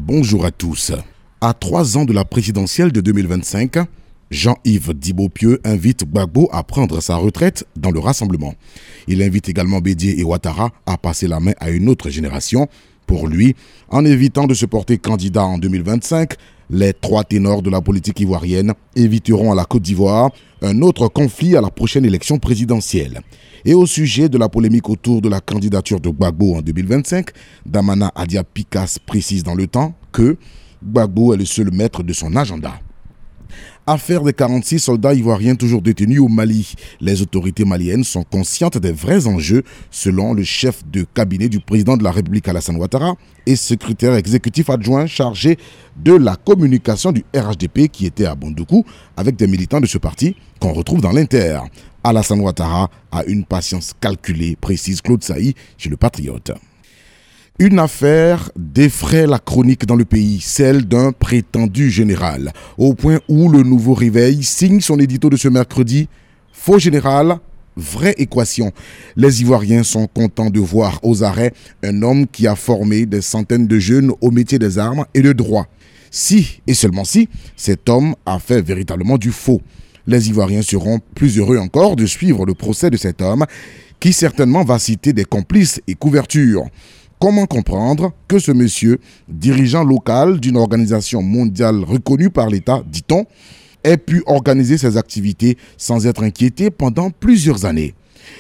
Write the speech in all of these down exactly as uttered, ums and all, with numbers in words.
Bonjour à tous. À trois ans de la présidentielle de deux mille vingt-cinq, Jean-Yves Dibopieux invite Gbagbo à prendre sa retraite dans le rassemblement. Il invite également Bédié et Ouattara à passer la main à une autre génération. Pour lui, en évitant de se porter candidat en deux mille vingt-cinq, les trois ténors de la politique ivoirienne éviteront à la Côte d'Ivoire un autre conflit à la prochaine élection présidentielle. Et au sujet de la polémique autour de la candidature de Gbagbo en deux mille vingt-cinq, Damana Adia Pikas précise dans Le Temps que Gbagbo est le seul maître de son agenda. Affaire des quarante-six soldats ivoiriens toujours détenus au Mali. Les autorités maliennes sont conscientes des vrais enjeux, selon le chef de cabinet du président de la République Alassane Ouattara et secrétaire exécutif adjoint chargé de la communication du R H D P qui était à Bondoukou avec des militants de ce parti qu'on retrouve dans l'Inter. Alassane Ouattara a une patience calculée, précise Claude Sailly chez Le Patriote. Une affaire défraie la chronique dans le pays, celle d'un prétendu général, au point où le Nouveau Réveil signe son édito de ce mercredi. Faux général, vraie équation. Les Ivoiriens sont contents de voir aux arrêts un homme qui a formé des centaines de jeunes au métier des armes et de droit. Si, et seulement si, cet homme a fait véritablement du faux. Les Ivoiriens seront plus heureux encore de suivre le procès de cet homme, qui certainement va citer des complices et couvertures. Comment comprendre que ce monsieur, dirigeant local d'une organisation mondiale reconnue par l'État, dit-on, ait pu organiser ses activités sans être inquiété pendant plusieurs années?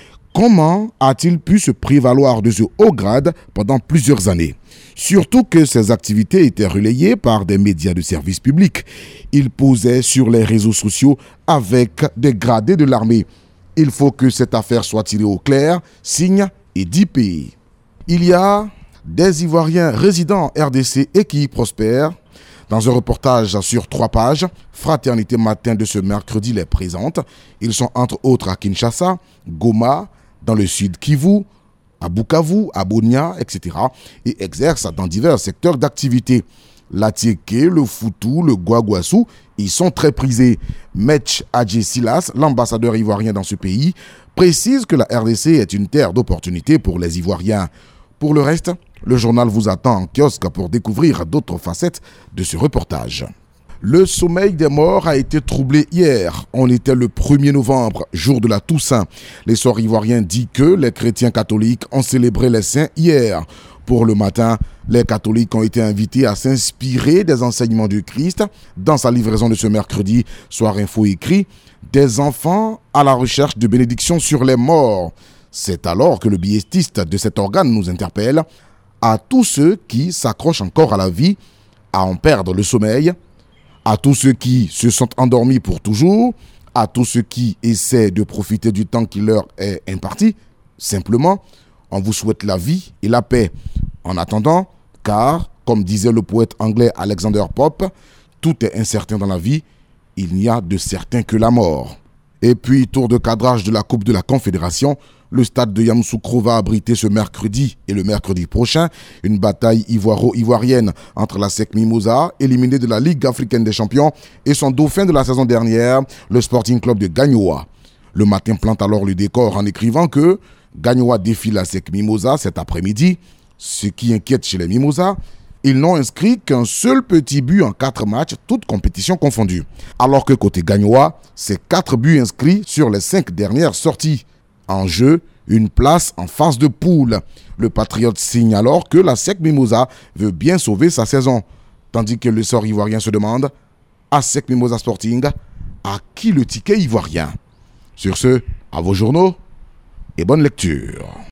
Comment a-t-il pu se prévaloir de ce haut grade pendant plusieurs années? Surtout que ses activités étaient relayées par des médias de service public. Il posait sur les réseaux sociaux avec des gradés de l'armée. Il faut que cette affaire soit tirée au clair, signe et dit pays. Il y a des Ivoiriens résidant en R D C et qui y prospèrent. Dans un reportage sur trois pages, Fraternité Matin de ce mercredi les présente. Ils sont entre autres à Kinshasa, Goma, dans le sud Kivu, à Bukavu, à Bunia, et cetera et exercent dans divers secteurs d'activité. L'Atiéké, le Foutou, le Guaguassou, ils sont très prisés. Metch Adjé Silas, l'ambassadeur ivoirien dans ce pays, précise que la R D C est une terre d'opportunités pour les Ivoiriens. Pour le reste, le journal vous attend en kiosque pour découvrir d'autres facettes de ce reportage. Le sommeil des morts a été troublé hier. On était le premier novembre, jour de la Toussaint. L'essor ivoirien dit que les chrétiens catholiques ont célébré les saints hier. Pour le matin, les catholiques ont été invités à s'inspirer des enseignements du Christ. Dans sa livraison de ce mercredi, Soir Info écrit « Des enfants à la recherche de bénédictions sur les morts ». C'est alors que le billestiste de cet organe nous interpelle à tous ceux qui s'accrochent encore à la vie, à en perdre le sommeil, à tous ceux qui se sont endormis pour toujours, à tous ceux qui essaient de profiter du temps qui leur est imparti. Simplement, on vous souhaite la vie et la paix. En attendant, car, comme disait le poète anglais Alexander Pope, tout est incertain dans la vie, il n'y a de certain que la mort. Et puis, tour de cadrage de la Coupe de la Confédération, le stade de Yamoussoukro va abriter ce mercredi et le mercredi prochain une bataille ivoiro-ivoirienne entre la S E C Mimosa, éliminée de la Ligue africaine des champions, et son dauphin de la saison dernière, le Sporting Club de Gagnoa. Le Matin plante alors le décor en écrivant que Gagnoa défie la S E C Mimosa cet après-midi. Ce qui inquiète chez les Mimosa, ils n'ont inscrit qu'un seul petit but en quatre matchs, toutes compétitions confondues. Alors que côté Gagnoa, c'est quatre buts inscrits sur les cinq dernières sorties. En jeu, une place en phase de poule. Le Patriote signe alors que la S E C Mimosa veut bien sauver sa saison. Tandis que le sort ivoirien se demande, à S E C Mimosa Sporting, à qui le ticket ivoirien? Sur ce, à vos journaux et bonne lecture.